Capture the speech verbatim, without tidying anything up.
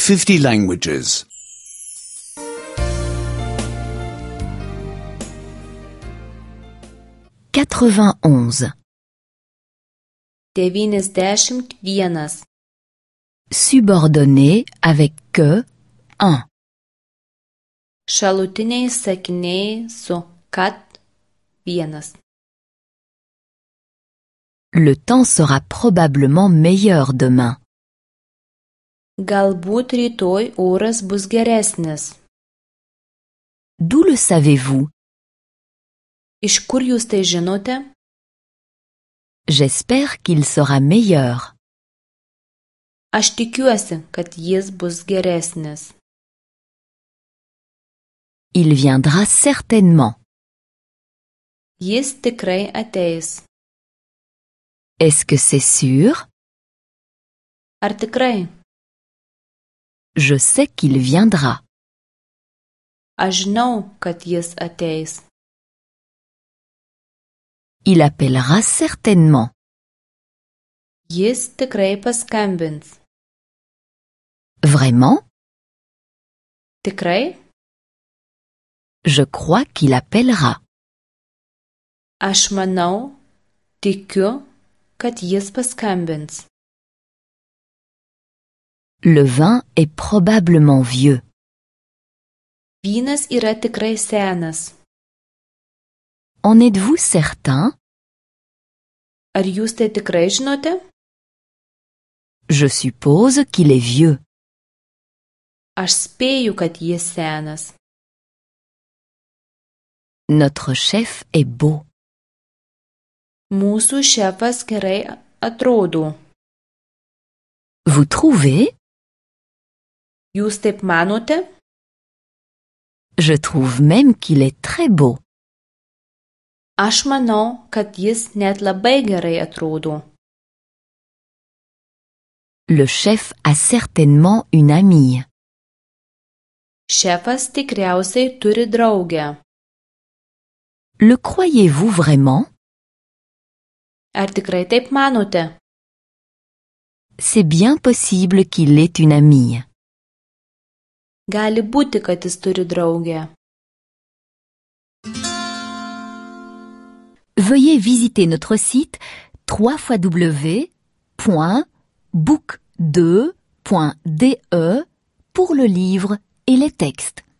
fifty languages. quatre-vingt-onze. devyniasdešimt vienas. Subordonné avec que, un. Šalutiniai sakiniai su kad vienas. Le temps sera probablement meilleur demain. Galbūt rytoj oras bus geresnis. D'où le savez-vous? Iš kur jūs tai žinote? J'espère qu'il sera meilleur. Aš tikiuosi, kad jis bus geresnis. Il viendra certainement. Jis tikrai ateis. Est-ce que c'est sûr? Ar tikrai? Je sais qu'il viendra. Aš žinau, kad jis ateis. Il appellera certainement. Jis tikrai paskambins. Vraiment? Tikrai? Je crois qu'il appellera. Aš manau, tikiu, kad jis paskambins. Le vin est probablement vieux. Vynas yra tikrai senas. En êtes-vous certain? Ar jūs tai tikrai žinote? Je suppose qu'il est vieux. Aš spėju, kad jis senas. Notre chef est beau. Mūsų šefas gerai atrodo. Vous trouvez? Jūs taip manote? Je trouve même qu'il est très beau. Aš manau, kad jis net labai gerai atrodo. Le chef a certainement une amie. Šefas tikriausiai turi draugę. Le croyez-vous vraiment? Ar tikrai taip manote? C'est bien possible qu'il ait une amie. Gali būti, kad jis turi draugę. Veuillez visiter notre site w w w point book deux point d e pour le livre et les textes.